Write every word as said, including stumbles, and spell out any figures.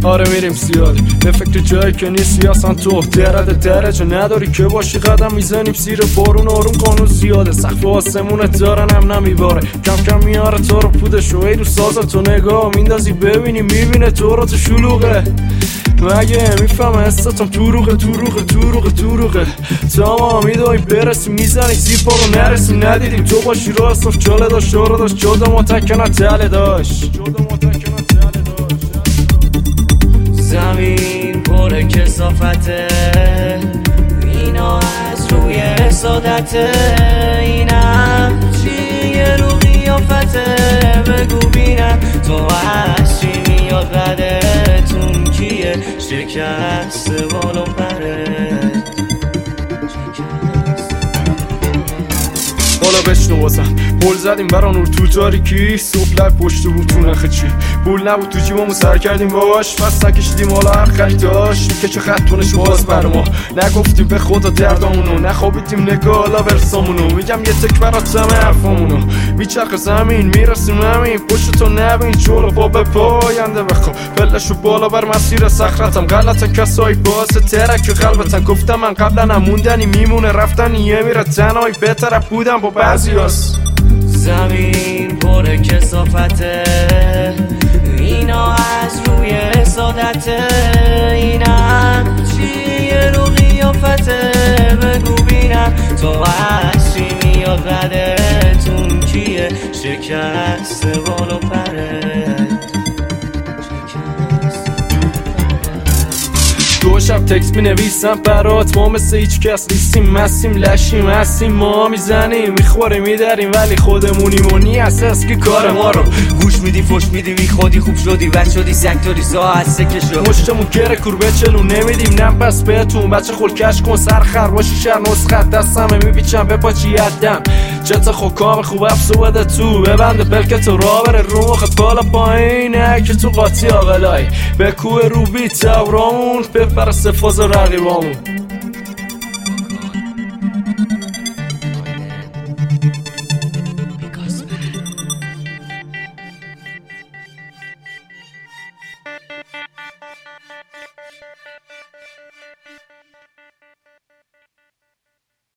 آره میریم زیادی به فکر جایی که نیستی اصلا تو درد درجه نداری که باشی قدم میزنیم زیر بارون آروم قانون زیاده سقف آسمونت دارن هم نمیباره کم کم میاره تو رو پودش و ای رو سازم تو نگاه میندازی ببینی میبینه تو رو تو شلوغه مگه میفهم استاتم توروغه توروغه توروغه توروغه تمام میدوی برسی میزنی زیپا رو نرسی ندیدیم تو باشی رو اصلاف جاله داشت رو داشت جدا متکنه تله داشت زمین پر کسافته اینا از روی حسادته اینم چیه رو قیافته بگو بینم تو از چی میاد بدتون کیه شکست بالو پره حالا بشنو بازم پول زدیم برا نور تو تاریکی صبح لب پشت بود تو نخه چی پول نبود تو جیبمون سر کردیم باش پس نکشیدیم حالا هر خریداش میکشه خطونش باز بر ما نگفتیم به خدا دردامونو نخوابیدیم نگالا ورسامونو میگم یه تک برات همه حرفامونو میچرخ زمین میرسیم همین پشت تو نبین چولو با به پاینده بخوا پلشو بالا بر مسیر سخرتم غلطن کسایی باز ترک قلبتن گفتم من قبلا نموندنی میمونه رفتنی یه میره تنهایی بهتر بودم با بعضی هست زمین پر کسافته اینا از روی حسادته اینم چیه رو قیافته بگو بینم تو از چی میاد بدتون کیه شکست بالو پره دو شب تکس می نویسم برات ما مثل هیچ کس نیستیم مستیم لشیم هستیم ما میزنیم میخوریم میدریم ولی خودمونیم و نی اساس که کار ما رو گوش میدی فش میدی بی خودی خوب شدی بد شدی سکتوری زا هسته که شد مشتمون گره کوربه چلو نمیدیم نم پس بهتون بچه خلکش کن سر خر باشی شر نسخت دستمه میبیچم به پاچی یدم جتا خو کام خوب افسو بده تو ببنده بلکه تو را بره رو مخت بالا پایینه که تو قاطی آقلای به کوه روبی تورامون بپر سفاز رقیبامون